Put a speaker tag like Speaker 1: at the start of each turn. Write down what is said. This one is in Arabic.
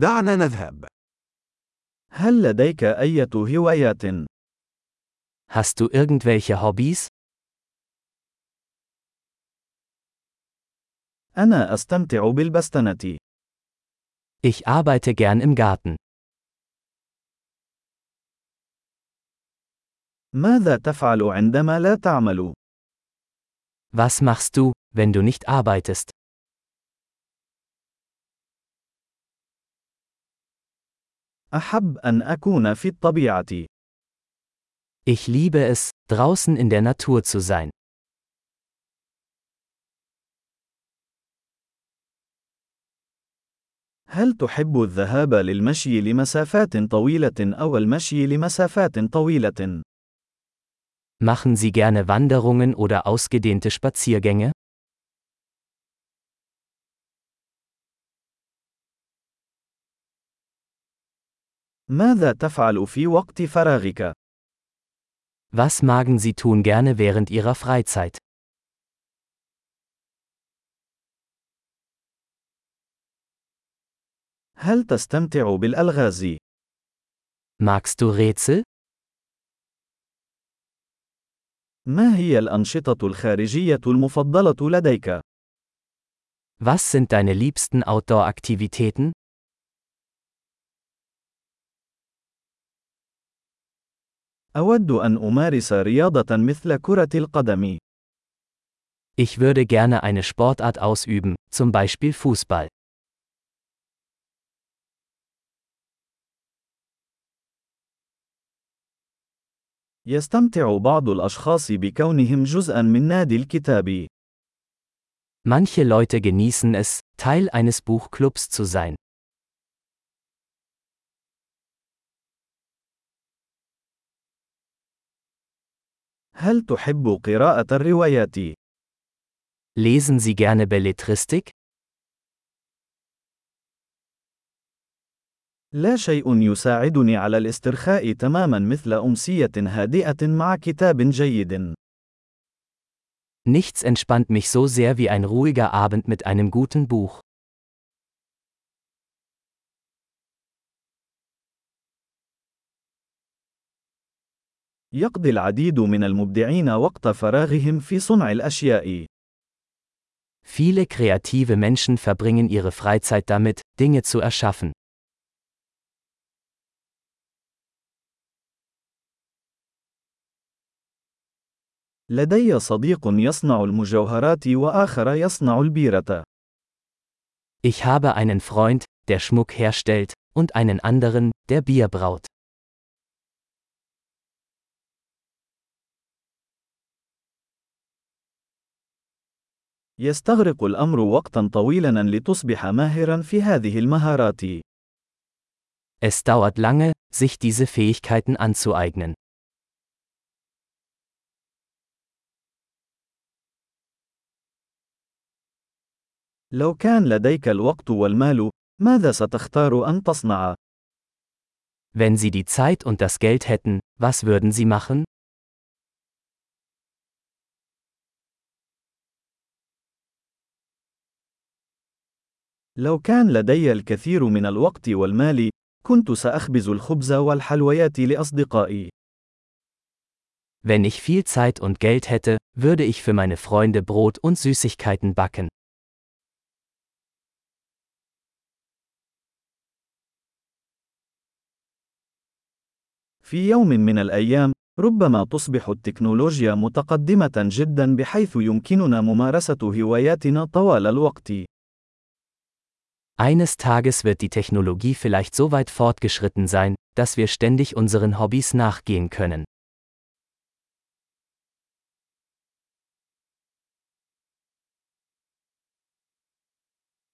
Speaker 1: دعنا نذهب.
Speaker 2: هل لديك أي هوايات؟
Speaker 3: Hast du irgendwelche Hobbys?
Speaker 2: أنا أستمتع بالبستنة.
Speaker 3: Ich arbeite gern im Garten.
Speaker 2: ماذا تفعل عندما لا تعمل؟
Speaker 3: Was machst du, wenn du nicht arbeitest?
Speaker 2: أحب أن أكون في الطبيعة.
Speaker 3: Ich liebe es, draußen in der Natur zu sein.
Speaker 2: هل تحب الذهاب للمشي لمسافات طويلة أو المشي لمسافات طويلة؟
Speaker 3: Machen Sie gerne Wanderungen oder ausgedehnte Spaziergänge?
Speaker 2: ماذا تفعل في وقت فراغك؟
Speaker 3: Was magen Sie tun gerne während Ihrer Freizeit?
Speaker 2: هل تستمتع بالألغاز؟
Speaker 3: Magst du Rätsel?
Speaker 2: ما هي الأنشطة الخارجية المفضلة لديك؟
Speaker 3: Was sind deine liebsten Outdoor-Aktivitäten?
Speaker 2: أود أن أمارس رياضة مثل كرة القدم.
Speaker 3: Ich würde gerne eine Sportart ausüben, zum Beispiel Fußball.
Speaker 2: يستمتع بعض الأشخاص بكونهم جزءا من نادي الكتاب.
Speaker 3: Manche Leute genießen es, Teil eines Buchclubs zu sein.
Speaker 2: هل تحب قراءة الروايات؟
Speaker 3: Lesen Sie gerne Belletristik?
Speaker 2: لا شيء يساعدني على الاسترخاء تماما مثل أمسية هادئة مع كتاب جيد.
Speaker 3: Nichts entspannt mich so sehr wie ein ruhiger Abend mit einem guten Buch.
Speaker 2: يقضي العديد من المبدعين وقت فراغهم في صنع الأشياء.
Speaker 3: Viele kreative Menschen verbringen ihre Freizeit damit, Dinge zu erschaffen.
Speaker 2: لدي صديق يصنع المجوهرات وآخر يصنع البيرة.
Speaker 3: Ich habe einen Freund, der Schmuck herstellt, und einen anderen, der Bier braut.
Speaker 2: يستغرق الأمر وقتا طويلا لتصبح ماهرا في هذه المهارات.
Speaker 3: Es dauert lange, sich diese Fähigkeiten anzueignen.
Speaker 2: لو كان لديك الوقت والمال، ماذا ستختار أن تصنع؟
Speaker 3: Wenn Sie die Zeit und das Geld hätten, was würden Sie machen?
Speaker 2: لو كان لدي الكثير من الوقت والمال، كنت سأخبز الخبز والحلويات لأصدقائي.
Speaker 3: Wenn ich viel Zeit und Geld hätte, würde ich für meine Freunde Brot und Süßigkeiten backen.
Speaker 2: في يوم من الأيام، ربما تصبح التكنولوجيا متقدمة جدا بحيث يمكننا ممارسة هواياتنا طوال الوقت.
Speaker 3: Eines Tages wird die Technologie vielleicht so weit fortgeschritten sein, dass wir ständig unseren Hobbys nachgehen können.